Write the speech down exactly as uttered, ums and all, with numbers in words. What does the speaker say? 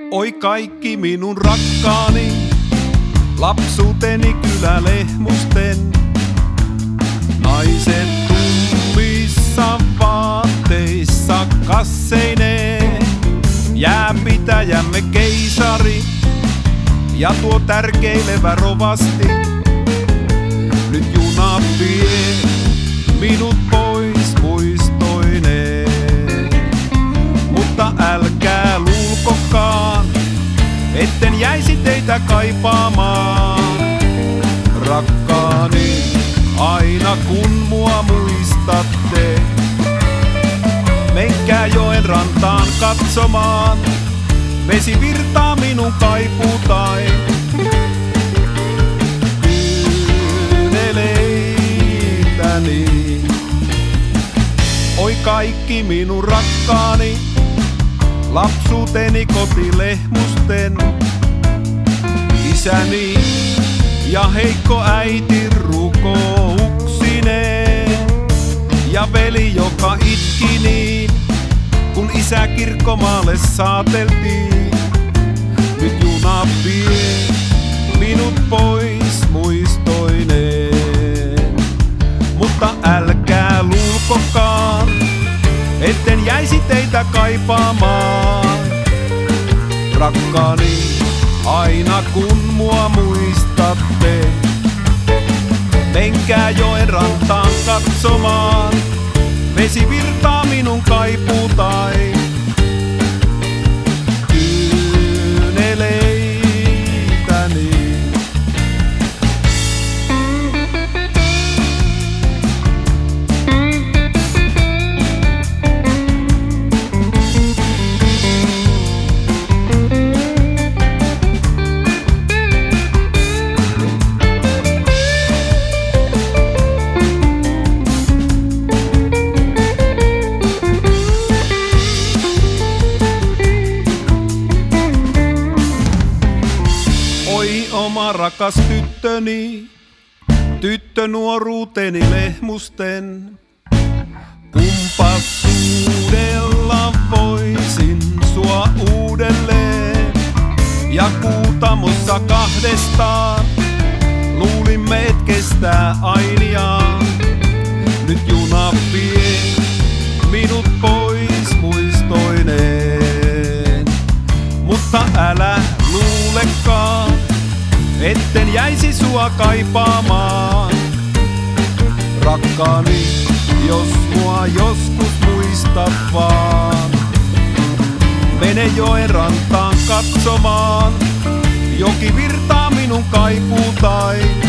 Oi kaikki minun rakkaani, lapsuuteni kylälehmusten. Naiset tummissa vaatteissa kasseineen, jääpitäjämme keisari ja tuo tärkeilevä rovasti. Nyt juna vie minut pois muistoineen, mutta älkää luulkokaan, etten jäisi teitä kaipaamaan. Rakkaani, aina kun mua muistatte, menkää joen rantaan katsomaan, vesi virtaa minun kaipuutain. Kyyneleitäni, oi kaikki minun rakkaani, lapsuuteni kotilehmusten. Isäni ja heikko äiti rukouksineen, ja veli joka itki niin, kun isä kirkkomaalle saateltiin. Nyt juna vie minut pois muistoineen, mutta älkää luulkokaan, etten jäisi teitä kaipaamaan. Rakkaani, aina kun mua muistatte, menkää joen rantaan katsomaan, vesi virtaa minun kaipuutain. Kyyneleitäni, oma rakas tyttöni, tyttö nuoruuteni lehmusten. Kumpas suudella voisin sua uudelleen, ja Kuutamossa kahdestaan luulimme et kestää ainiaan. Nyt juna vie minut pois muistoineen, mutta älä luulekaan, etten jäisi sua kaipaamaan. Rakkaani, jos mua joskus muistat vaan, mene joen rantaan katsomaan, joki virtaa minun kaipuutain.